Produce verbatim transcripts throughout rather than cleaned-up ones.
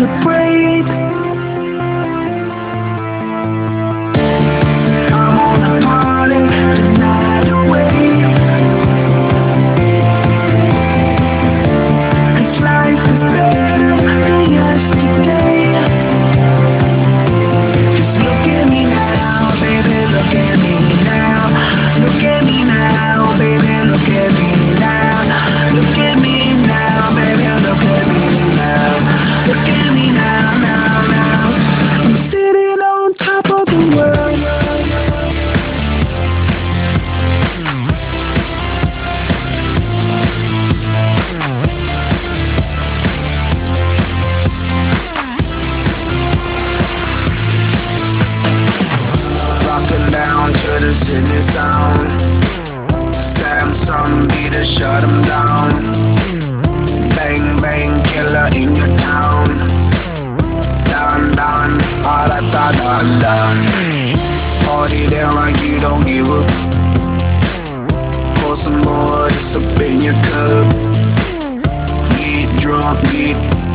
celebrate. I'm on a party the night away. 'Cause life is better than yesterday. Just look at me now, baby, look at me now. Look at me now, baby, look at me now. Look at me now, baby, look at me now. Look at me now, now, now. I'm sitting on top of the world. Rocking down to the Sydney sound. Samsung beat to shut 'em down. Bang, bang, killer in your town. Down, down, all that, that, down, down. Party down like you don't give up. Pour some more, just up in your cup. Get drunk, get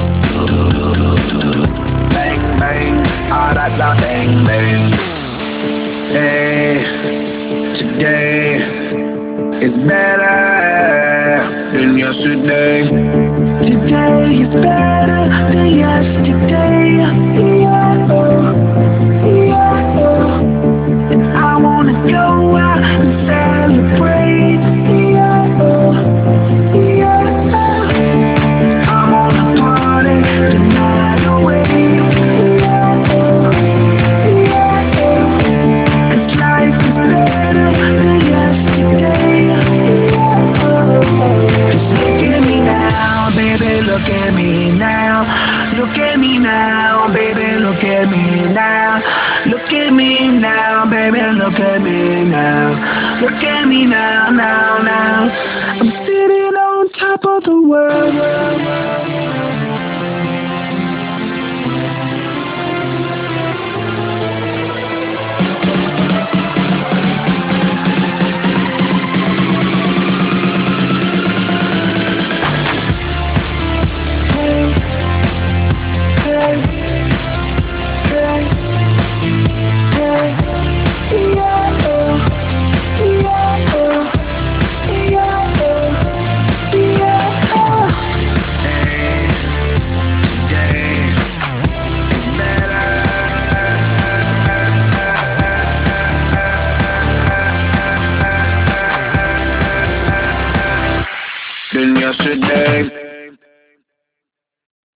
bang, bang, all that, that, bang, bang. Hey, today is better than yesterday. Today is better than yesterday. Yeah, yeah. And I wanna go out and celebrate. Yeah, yeah. I'm on a party the night away. Life is better than yesterday. Just look at me now, baby, look at me now. Look at me now, baby, look at me now. Look at me now, baby, look at me now. Look at me now, now, now. I'm sitting on top of the world. Than yesterday.